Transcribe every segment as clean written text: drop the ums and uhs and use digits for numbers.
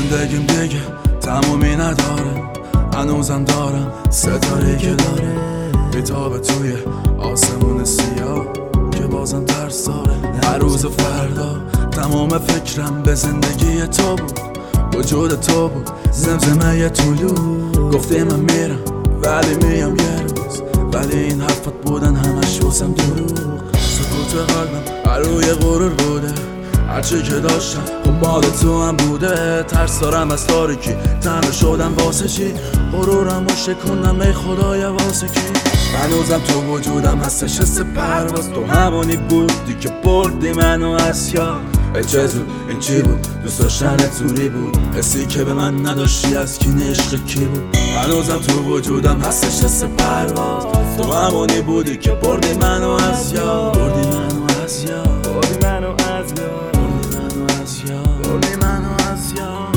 زندگیم دیگه تمومی نداره، هنوزم دارم ستاره که داره بیتابه توی آسمون سیاه که بازم ترس داره. هر روز فردا تمام فکرم به زندگی تو بود، وجود تو بود، زمزمه طلوع. گفتی من میرم ولی میام یه روز، ولی این حرفات بودن همش واسم دروغ. سکوت قلبم هر روی غرور بوده، هرچی که داشتم خب مال تو هم بوده. ترس دارم از تاریکی، تنها شدم واسه چی؟ غرورم و شکوندم ای خدای واسه کی؟ هنوزم تو وجودم هستش حس پرواز، تو همونی بودی که بردی منو از یاد. ای چه زود این چی بود؟ دوست داشتن توری بود، حسی که به من نداشتی از کی عشق کی بود؟ هنوزم تو وجودم هستش حس پرواز، تو همونی بودی که بردی منو از یاد. بردی منو از یاد، بردی منو از یاد، بردی منو از یاد، بردی منو از یاد.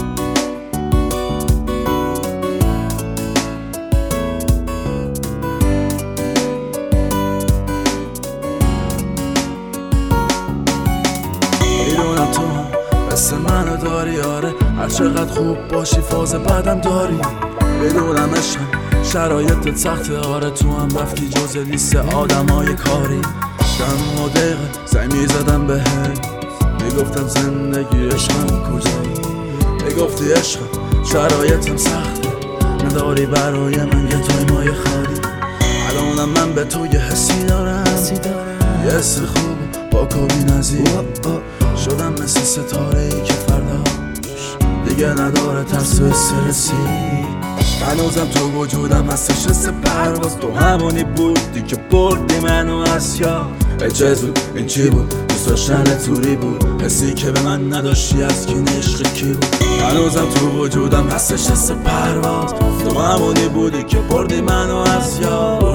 میدونم تو هم مثل منو داری، آره هر چقدر خوب باشی فاز بعدم داری. بدونم عشقم شرایط سخته، آره تو هم رفتی جز لیست آدمای کاری. دم و دقیقه زنگ میزدم بهت، میگفتم زندگی عشقم کجایی؟ میگفتی عشقم شرایطم سخته، نداری برای من یه تایمای خالی. الانم من به تو یه حسی دارم، یه حس خوب با کبی نزید. شدم مثل ستاره ای که فرداش دیگه نداره ترس و استرسی. هنوزم تو وجودم هستش حس پرواز، تو همونی بودی که بردی منو از یاد. ای چه زود این چی بود؟ دوست داشتن توری بود، حسی که به من نداشتی از کی عشق کی بود؟ هنوزم تو وجودم هستش حس پرواز، تو همونی بودی که بردی منو از یاد.